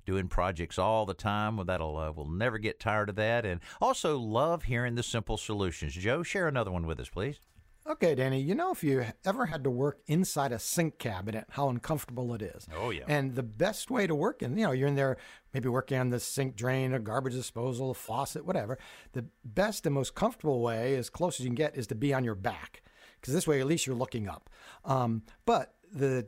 doing projects all the time. Well, we'll never get tired of that. And also love hearing the simple solutions. Joe, share another one with us, please. Okay, Danny, if you ever had to work inside a sink cabinet, how uncomfortable it is. Oh, yeah. And the best way to work you're in there maybe working on the sink drain, a garbage disposal, a faucet, whatever. The best and most comfortable way, as close as you can get, is to be on your back, because this way at least you're looking up. But the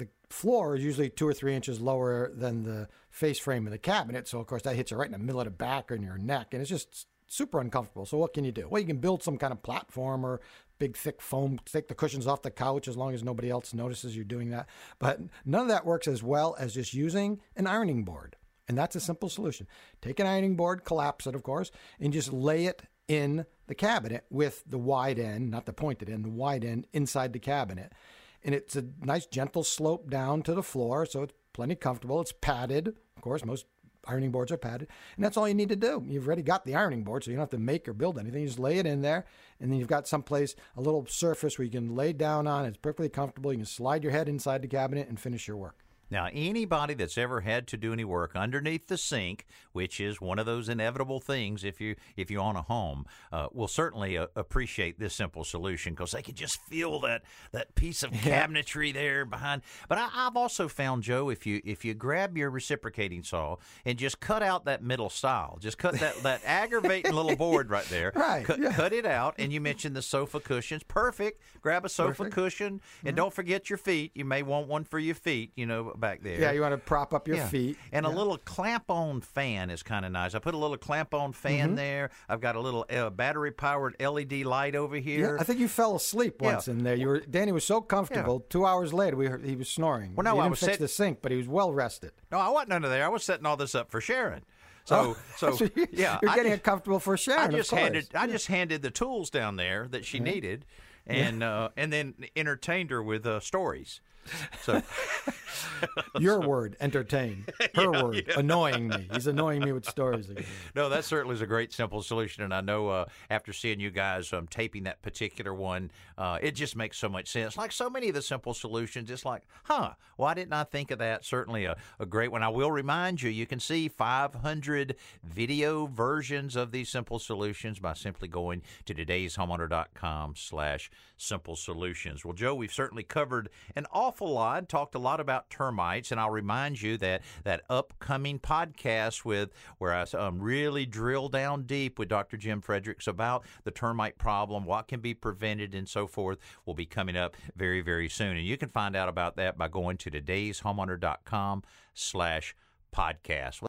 floor is usually 2 or 3 inches lower than the face frame of the cabinet, so of course that hits you right in the middle of the back or in your neck, and it's just super uncomfortable. So what can you do? Well, you can build some kind of platform or big thick foam, take the cushions off the couch as long as nobody else notices you're doing that. But none of that works as well as just using an ironing board. And that's a simple solution. Take an ironing board, collapse it, of course, and just lay it in the cabinet with the wide end, not the pointed end, the wide end inside the cabinet. And it's a nice gentle slope down to the floor, so it's plenty comfortable. It's padded. Of course, most ironing boards are padded. And that's all you need to do. You've already got the ironing board, so you don't have to make or build anything. You just lay it in there, and then you've got someplace, a little surface where you can lay down on. It's perfectly comfortable. You can slide your head inside the cabinet and finish your work. Now, anybody that's ever had to do any work underneath the sink, which is one of those inevitable things if you own a home, will certainly appreciate this simple solution, because they can just feel that piece of cabinetry there behind. But I've also found, Joe, if you grab your reciprocating saw and just cut out that middle stile, just cut that aggravating little board right there, right? Cut it out. And you mentioned the sofa cushions, perfect. Grab a sofa cushion, and don't forget your feet. You may want one for your feet, back there. Yeah, you want to prop up your feet. And a little clamp-on fan is kind of nice. I put a little clamp-on fan there. I've got a little battery-powered LED light over here. Yeah, I think you fell asleep once in there. Danny was so comfortable. 2 hours later, he was snoring. Well, no, I didn't fix the sink, but he was well rested. No, I wasn't under there. I was setting all this up for Sharon. So you're getting it comfortable for Sharon. I just handed the tools down there that she needed, and then entertained her with stories. So your word, entertain. Her word, annoying me. He's annoying me with stories again. No, that certainly is a great simple solution, and I know after seeing you guys taping that particular one, it just makes so much sense. Like so many of the simple solutions, it's like, why didn't I think of that? Certainly a great one. I will remind you, you can see 500 video versions of these simple solutions by simply going to todayshomeowner.com/simple solutions. Well, Joe, we've certainly covered an awful lot, talked a lot about termites, and I'll remind you that upcoming podcast where I really drill down deep with Dr. Jim Fredericks about the termite problem, what can be prevented, and so forth, will be coming up very, very soon. And you can find out about that by going to todayshomeowner.com/podcast.